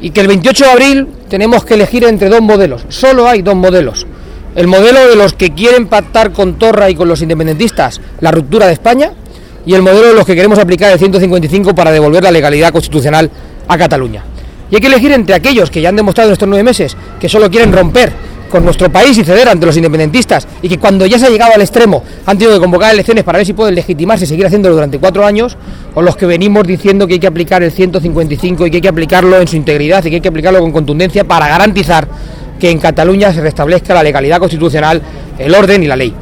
y que el 28 de abril tenemos que elegir entre dos modelos. Solo hay dos modelos. El modelo de los que quieren pactar con Torra y con los independentistas la ruptura de España, y el modelo de los que queremos aplicar el 155 para devolver la legalidad constitucional a Cataluña. Y hay que elegir entre aquellos que ya han demostrado en estos 9 meses que solo quieren romper con nuestro país y ceder ante los independentistas, y que cuando ya se ha llegado al extremo han tenido que convocar elecciones para ver si pueden legitimarse y seguir haciéndolo durante 4 años, o los que venimos diciendo que hay que aplicar el 155 y que hay que aplicarlo en su integridad y que hay que aplicarlo con contundencia para garantizar que en Cataluña se restablezca la legalidad constitucional, el orden y la ley.